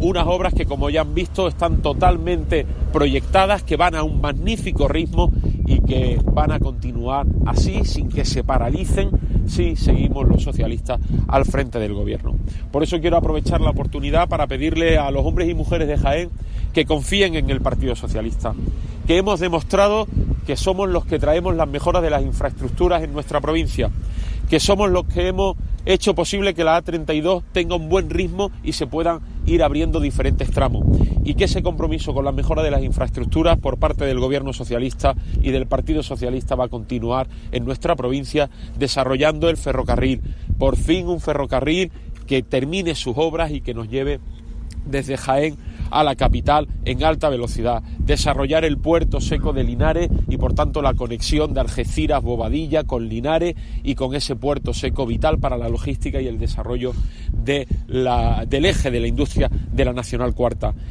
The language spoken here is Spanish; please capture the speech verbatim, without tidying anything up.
unas obras que, como ya han visto, están totalmente proyectadas, que van a un magnífico ritmo y que van a continuar así, sin que se paralicen, si seguimos los socialistas al frente del gobierno. Por eso quiero aprovechar la oportunidad para pedirle a los hombres y mujeres de Jaén que confíen en el Partido Socialista, que hemos demostrado que somos los que traemos las mejoras de las infraestructuras en nuestra provincia, que somos los que hemos hecho posible que la A treinta y dos tenga un buen ritmo y se puedan ir abriendo diferentes tramos, y que ese compromiso con la mejora de las infraestructuras por parte del Gobierno socialista y del Partido Socialista va a continuar en nuestra provincia, desarrollando el ferrocarril, por fin un ferrocarril que termine sus obras y que nos lleve desde Jaén a la capital en alta velocidad, desarrollar el puerto seco de Linares y por tanto la conexión de Algeciras-Bobadilla con Linares y con ese puerto seco vital para la logística y el desarrollo de la, del eje de la industria de la Nacional Cuarta.